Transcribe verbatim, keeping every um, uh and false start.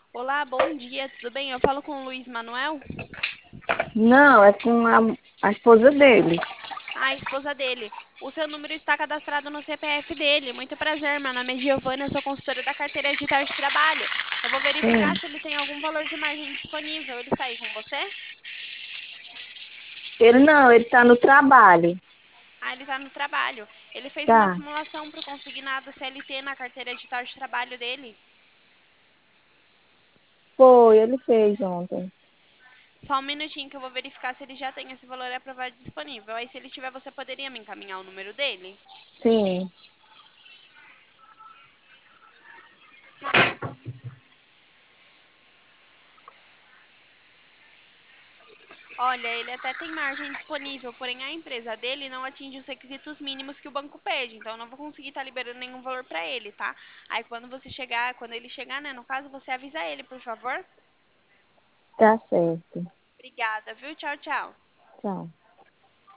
Olá, bom dia, tudo bem? Eu falo com o Luiz Manuel, Não, é com a, a esposa dele. a esposa dele. O seu número está cadastrado no C P F dele. Muito prazer, meu nome é Giovana, eu sou consultora da carteira de de trabalho. Eu vou verificar Sim. se ele tem algum valor de margem disponível. Ele está aí com você? Ele não, ele tá no trabalho. Ah, ele está no trabalho. Ele fez uma Tá. simulação para o consignado C L T na carteira de de trabalho dele. Foi, ele fez ontem. Só um minutinho que eu vou verificar se ele já tem esse valor aprovado disponível. Aí, se ele tiver, você poderia me encaminhar o número dele? Sim. Olha, ele até tem margem disponível, porém a empresa dele não atinge os requisitos mínimos que o banco pede, então eu não vou conseguir estar liberando nenhum valor para ele, tá? Aí quando você chegar, quando ele chegar, né, no caso, você avisa ele, por favor. Tá certo. Obrigada, viu? Tchau, tchau. Tchau.